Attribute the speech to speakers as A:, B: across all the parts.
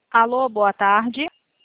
A: Alô, boa tarde.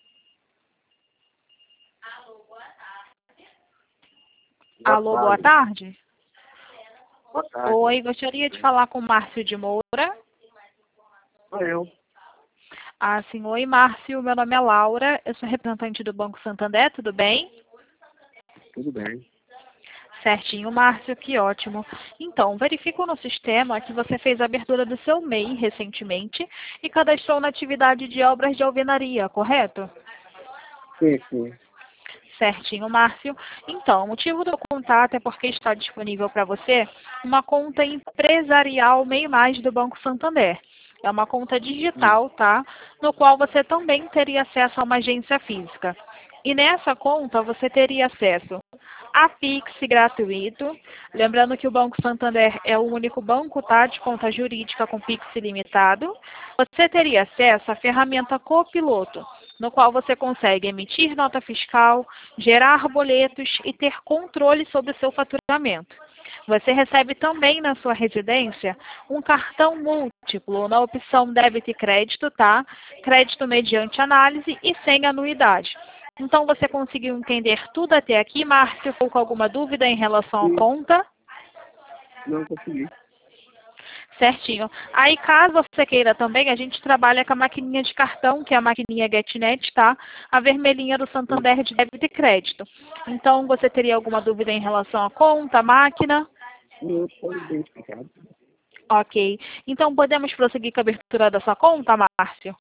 A: Alô, boa tarde.
B: Boa tarde.
A: Oi, gostaria de falar com Márcio de Moura.
B: Sou eu.
A: Sim, oi, Márcio. Meu nome é Laura. Eu sou representante do Banco Santander, tudo bem?
B: Tudo bem.
A: Certinho, Márcio, que ótimo. Então, verifico no sistema que você fez a abertura do seu MEI recentemente e cadastrou na atividade de obras de alvenaria, correto?
B: Sim.
A: Certinho, Márcio. Então, o motivo do contato é porque está disponível para você uma conta empresarial MEI Mais do Banco Santander. É uma conta digital, tá? No qual você também teria acesso a uma agência física. E nessa conta você teria acesso a Pix gratuito. Lembrando que o Banco Santander é o único banco, tá, de conta jurídica com Pix ilimitado. Você teria acesso à ferramenta Copiloto, no qual você consegue emitir nota fiscal, gerar boletos e ter controle sobre o seu faturamento. Você recebe também na sua residência um cartão múltiplo na opção débito e crédito, tá? Crédito mediante análise e sem anuidade. Então, você conseguiu entender tudo até aqui, Márcio? Ficou com alguma dúvida em relação à
B: Sim.
A: conta?
B: Não consegui.
A: Certinho. Aí, caso você queira também, a gente trabalha com a maquininha de cartão, que é a maquininha GetNet, tá? A vermelhinha do Santander de débito e crédito. Então, você teria alguma dúvida em relação à conta, à máquina?
B: Não foi bem explicado.
A: Ok. Então, podemos prosseguir com a abertura da sua conta, Márcio?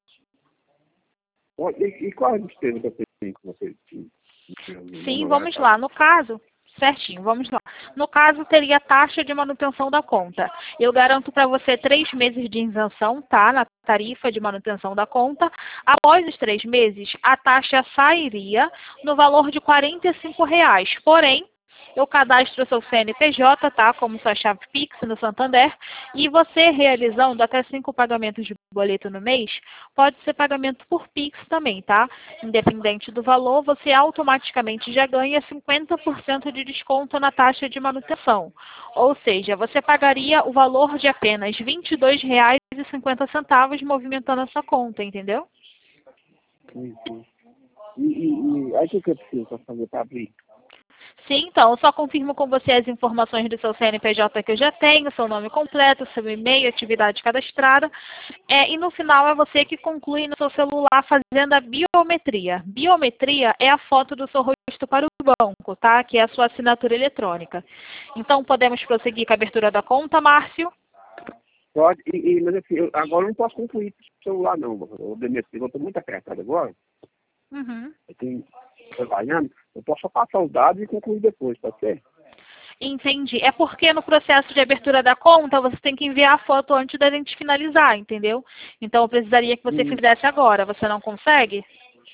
B: E qual a despesa que eu tenho com vocês?
A: Sim, vamos lá. No caso, certinho, vamos lá. No caso, teria taxa de manutenção da conta. Eu garanto para você 3 meses de isenção, tá? Na tarifa de manutenção da conta. Após os 3 meses, a taxa sairia no valor de R$ 45. Porém, eu cadastro o seu CNPJ, tá? Como sua chave Pix no Santander. E você realizando até 5 pagamentos de boleto no mês, pode ser pagamento por Pix também, tá? Independente do valor, você automaticamente já ganha 50% de desconto na taxa de manutenção. Ou seja, você pagaria o valor de apenas R$ 22,50 movimentando essa conta, entendeu?
B: Sim. E aí o que eu preciso para fazer para abrir?
A: Sim, então, eu só confirmo com você as informações do seu CNPJ que eu já tenho, seu nome completo, seu e-mail, atividade cadastrada. E no final é você que conclui no seu celular fazendo a biometria. Biometria é a foto do seu rosto para o banco, tá? Que é a sua assinatura eletrônica. Então, podemos prosseguir com a abertura da conta, Márcio?
B: Pode, mas assim, agora eu não posso concluir o celular não. O Demetrio, eu estou muito apertado agora.
A: Uhum.
B: Eu tenho trabalhando. Eu posso só passar os dados e concluir depois, pode ser?
A: Entendi. É porque no processo de abertura da conta, você tem que enviar a foto antes da gente finalizar, entendeu? Então, eu precisaria que você fizesse agora. Você não consegue?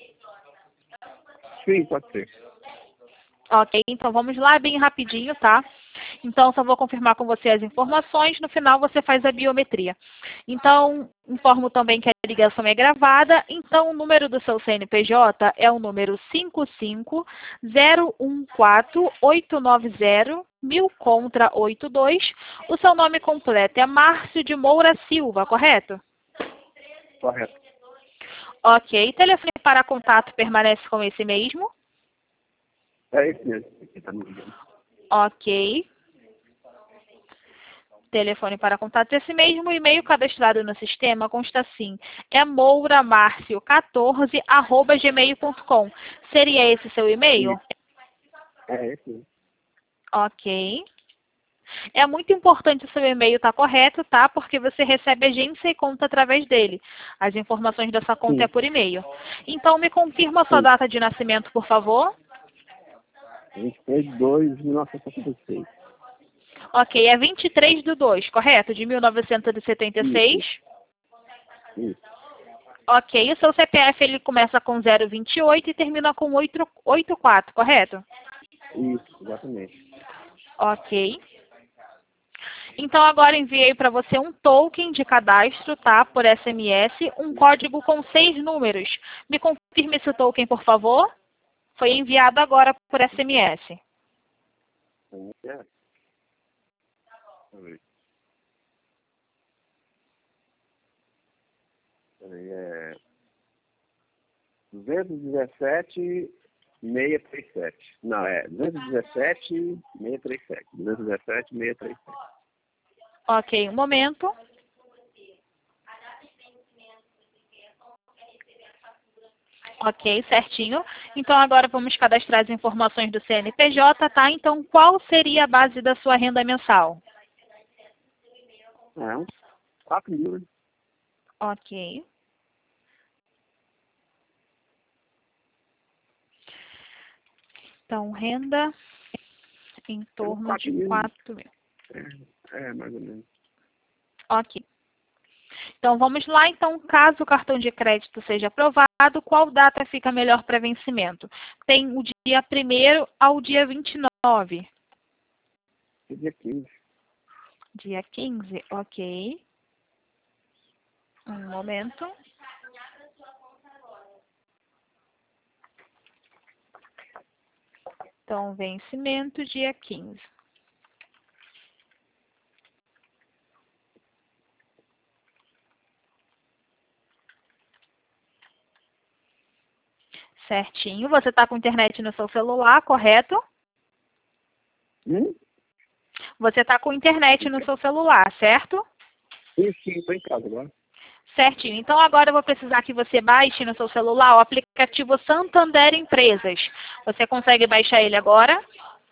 B: Sim, pode ser.
A: Ok, então vamos lá bem rapidinho, tá? Então, só vou confirmar com você as informações. No final, você faz a biometria. Então, informo também que a ligação é gravada. Então, o número do seu CNPJ é o número 550148900, 1000 contra 82. O seu nome completo é Márcio de Moura Silva, correto?
B: Correto.
A: Ok, telefone para contato permanece com esse mesmo?
B: É esse mesmo. Aqui tá me ligando.
A: Ok. Telefone para contato. Esse mesmo e-mail cadastrado no sistema consta assim: é mouramarcio14@gmail.com. Seria esse seu e-mail?
B: Isso. É esse mesmo.
A: Ok. É muito importante o seu e-mail estar correto, tá? Porque você recebe agência e conta através dele. As informações dessa conta é
B: Sim.
A: por e-mail. Então, me confirma a sua
B: Sim.
A: data de nascimento, por favor.
B: 23/2/1976.
A: Ok, é 23/2, correto? De 1976.
B: Isso.
A: Ok, o seu CPF ele começa com 028 e termina com 884, correto?
B: Isso, exatamente.
A: Ok. Então agora enviei para você um token de cadastro, tá? Por SMS, um código com 6 números. Me confirme esse token, por favor. Foi enviado agora por SMS.
B: Deixa eu ver. Peraí, 217.637. Não, é 217.637. 217.637.
A: Ok, um momento. Ok, certinho. Então, agora vamos cadastrar as informações do CNPJ, tá? Então, qual seria a base da sua renda mensal?
B: É, uns 4 mil, né?
A: Ok. Então, renda em torno
B: 4
A: de
B: mil.
A: 4 mil.
B: Mais ou menos.
A: Ok. Então, vamos lá. Então, caso o cartão de crédito seja aprovado, qual data fica melhor para vencimento? Tem o dia 1º ao dia 29.
B: Dia 15.
A: Dia 15, ok. Um momento. Então, vencimento dia 15. Certinho. Você está com internet no seu celular, correto? Você está com internet no seu celular, certo?
B: Sim, estou em casa agora.
A: Certinho. Então, agora eu vou precisar que você baixe no seu celular o aplicativo Santander Empresas. Você consegue baixar ele agora?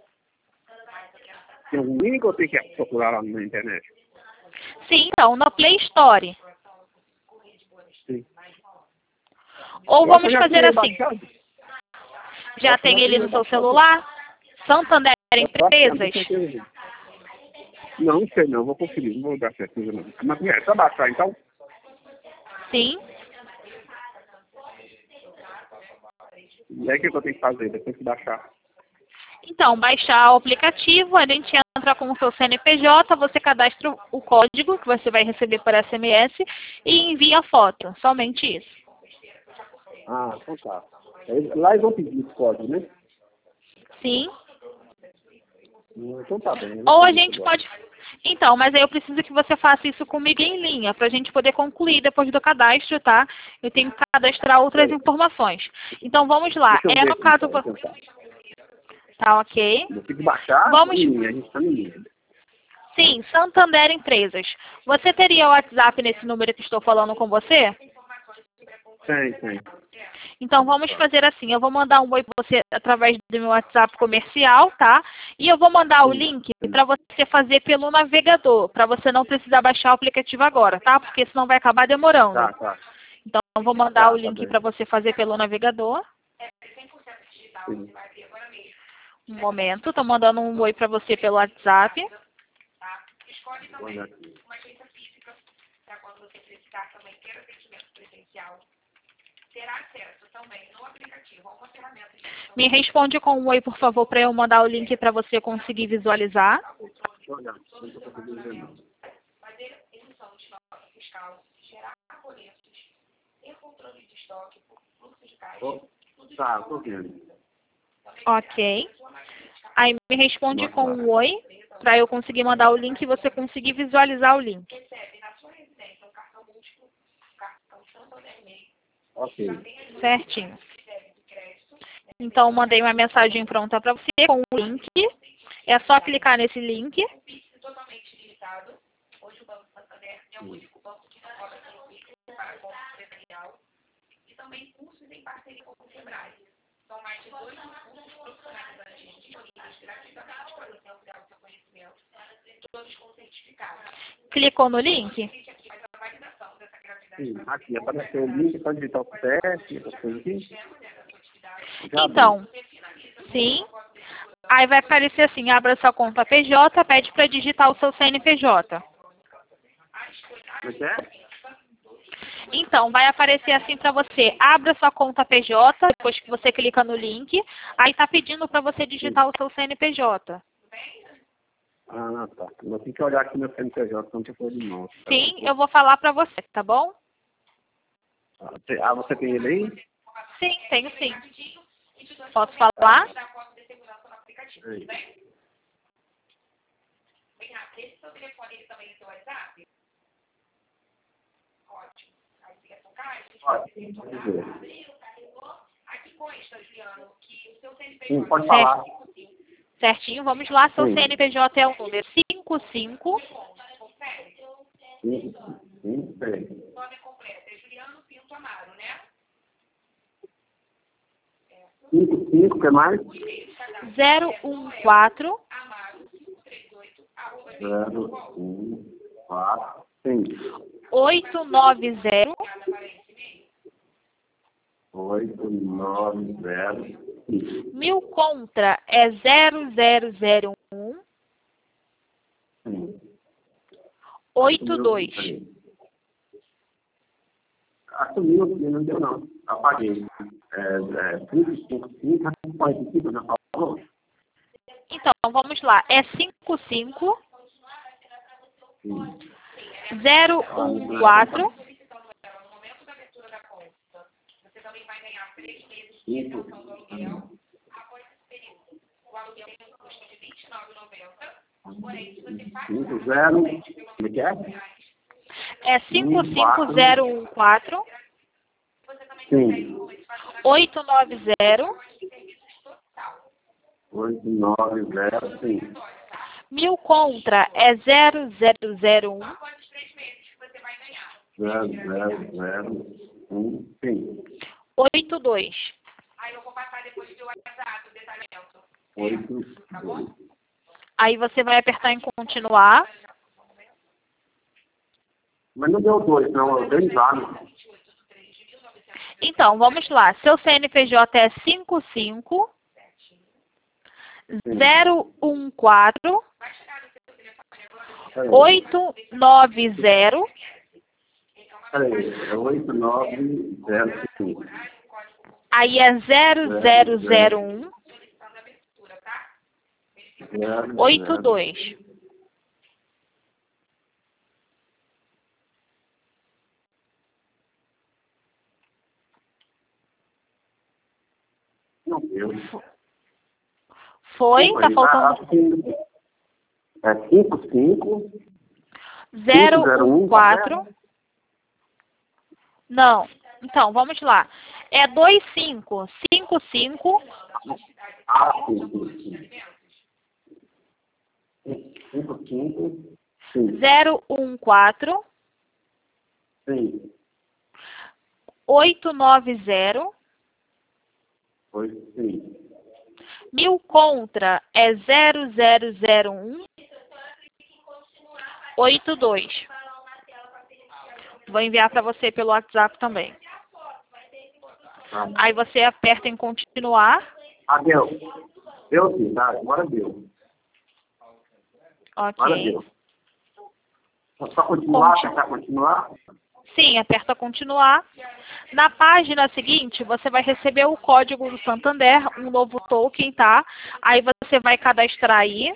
B: Tem algum link ou tem que procurar lá na internet?
A: Sim, então, no Play Store.
B: Sim.
A: Ou vamos fazer assim.
B: Baixado.
A: Já tem ele no seu celular? Santander Empresas?
B: Não sei não, vou conferir, não vou dar certeza não. Mas é só baixar então?
A: Sim.
B: E aí o que eu tenho que fazer depois que baixar?
A: Então, baixar o aplicativo, a gente entra com o seu CNPJ, você cadastra o código que você vai receber por SMS e envia a foto. Somente isso.
B: Ah, então tá. Lá eles vão pedir esse código, né?
A: Sim.
B: Então tá bem.
A: Ou a gente pode... Então, mas aí eu preciso que você faça isso comigo em linha, para a gente poder concluir depois do cadastro, tá? Eu tenho que cadastrar outras informações. Então, vamos lá.
B: Deixa eu ver
A: No
B: aqui,
A: caso...
B: então,
A: Tá ok?
B: eu tenho que baixar
A: Vamos...
B: e a gente tá no link.
A: Sim, Santander Empresas. Você teria o WhatsApp nesse número que estou falando com você?
B: Tem.
A: Então, vamos fazer assim. Eu vou mandar um oi para você através do meu WhatsApp comercial, tá? E eu vou mandar o link para você fazer pelo navegador, para você não precisar baixar o aplicativo agora, tá? Porque senão vai acabar demorando.
B: Tá.
A: Então, eu vou mandar o link para você fazer pelo navegador.
B: Sim.
A: Um momento. Estou mandando um oi para você pelo WhatsApp. Me responde com um oi, por favor, para eu mandar o link para você conseguir visualizar.
B: Deixa eu olhar. Não tô conseguindo ver, não. Tá, tô vendo.
A: Ok. Aí me responde com um oi, para eu conseguir mandar o link e você conseguir visualizar o link.
B: Ok.
A: Certinho. Então, mandei uma mensagem pronta para você com o link. É só clicar nesse link. Clicou no link?
B: Sim, aqui apareceu o link para digitar o teste, essas coisas aqui.
A: Então, sim. Aí vai aparecer assim, abra sua conta PJ, pede para digitar o seu CNPJ.
B: Como é?
A: Então, vai aparecer assim para você, abra sua conta PJ, depois que você clica no link, aí está pedindo para você digitar o seu CNPJ.
B: Ah, tá. Eu tenho que olhar aqui no CNPJ, quando for de novo.
A: Sim, eu vou falar para você, tá bom?
B: Ah, você tem ele aí?
A: Sim, tenho sim. Posso falar?
B: Aí. Vamos ver. Sim, pode falar.
A: Certinho, vamos lá. Seu
B: Sim.
A: CNPJ é o número 55.
B: Sim, sei. 55, o que mais?
A: 014
B: 014, sim.
A: 890
B: 890, sim.
A: Mil contra é 0001
B: Sim.
A: 82.
B: Assumiu aqui, não deu não. Apaguei. 555, 45, já falou?
A: Então, vamos lá. É 55
B: Sim.
A: 014
B: 5, 0, como é que é?
A: é 55014
B: Sim.
A: 890
B: 890, sim.
A: Mil contra é 0001
B: 0001, sim.
A: 82.
B: 82.
A: Aí você vai apertar em continuar.
B: Mas não deu 2, não, eu dei exame.
A: Então, vamos lá. Seu CNPJ é 55 014 890
B: Peraí, é 8905.
A: aí é 0001 82.
B: Não deu.
A: Foi? Tá faltando
B: É 55
A: 014. Não. Então, vamos lá. É 2555
B: Ah, sim, sim, sim. 55, sim.
A: 014
B: Sim.
A: 890
B: Foi, sim.
A: Mil contra é 0001 82. Vou enviar para você pelo WhatsApp também.
B: Ah,
A: Aí você aperta em continuar.
B: deu. Deu sim, tá? Agora deu. Agora
A: Ok.
B: deu. Só continuar, apertar continuar?
A: Sim, aperta continuar. Na página seguinte, você vai receber o código do Santander, um novo token, tá? Aí você vai cadastrar aí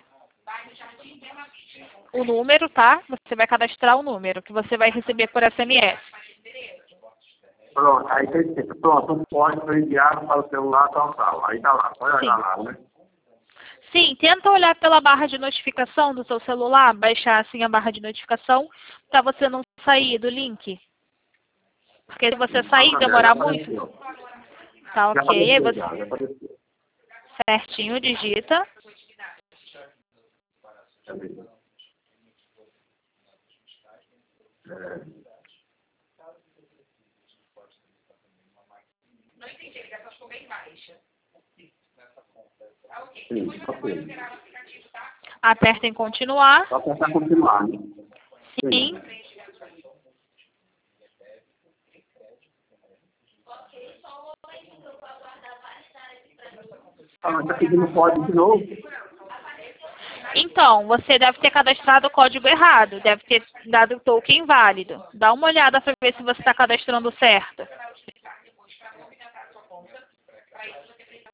A: o número, tá? Você vai cadastrar o número que você vai receber por SMS.
B: Pronto, aí tem que pronto, um código enviado para o celular, tal. Aí tá lá, pode olhar lá, né?
A: Sim, tenta olhar pela barra de notificação do seu celular, baixar assim a barra de notificação, para você não sair do link. Porque se você sair e demorar muito, tá ok. Aí você
B: Já apareceu.
A: certinho digita.
B: Sim, ok.
A: Aperta em continuar.
B: Só apertar continuar, né?
A: Sim.
B: Mas tá pedindo código de novo?
A: Então, você deve ter cadastrado o código errado. Deve ter dado o token inválido. Dá uma olhada para ver se você está cadastrando certo.